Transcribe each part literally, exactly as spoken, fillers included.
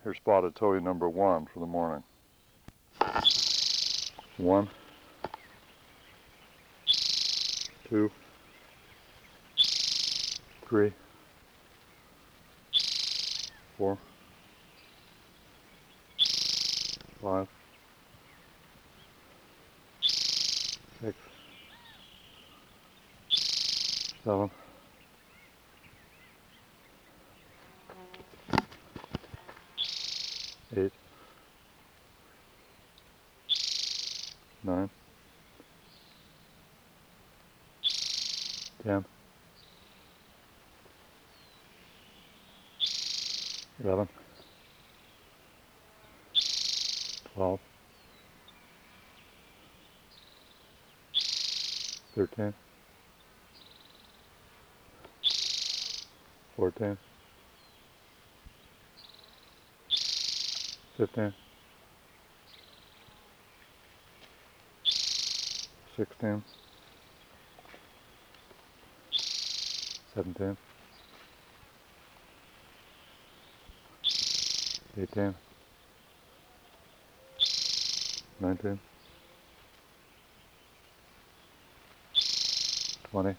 Here's spotted towhee number one for the morning. One, two, three, four, five, six, seven, eight, nine, ten, eleven, twelve, thirteen, fourteen, fifteen, sixteen, seventeen, eighteen, nineteen, twenty,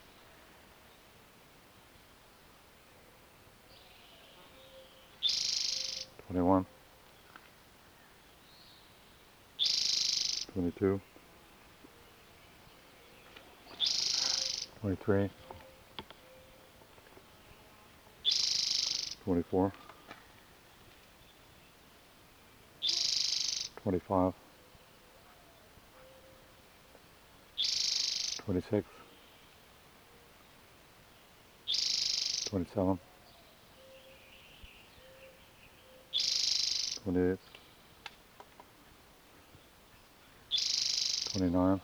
twenty-one, twenty-two, twenty-three, twenty-four, twenty-five, twenty-six, twenty-seven, twenty-eight, twenty-nine,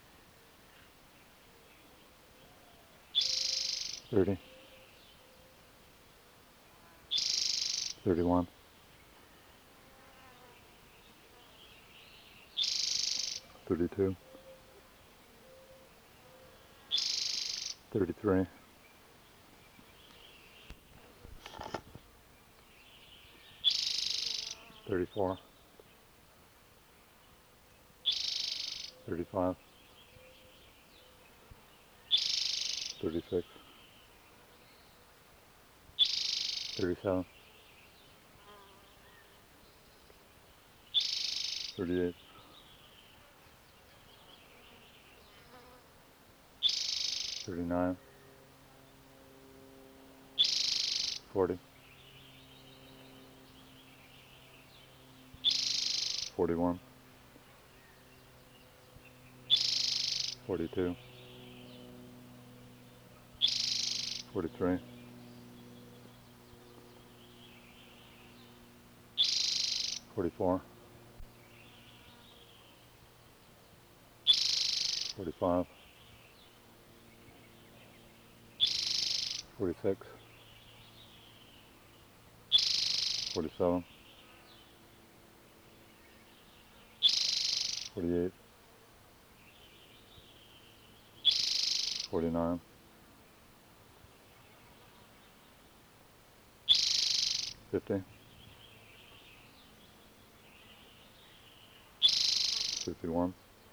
thirty, thirty-one, thirty-two, thirty-three, thirty-four, thirty-five, thirty-six, thirty-seven, thirty-eight, thirty-nine, forty, forty-one, forty-two, forty-three, forty-four, forty-five, forty-six, forty-seven, forty-eight, forty-nine, fifty, fifty-one,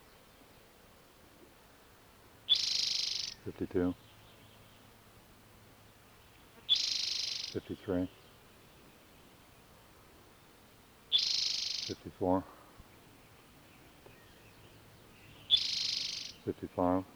fifty-two, fifty-three, fifty-four, fifty-five,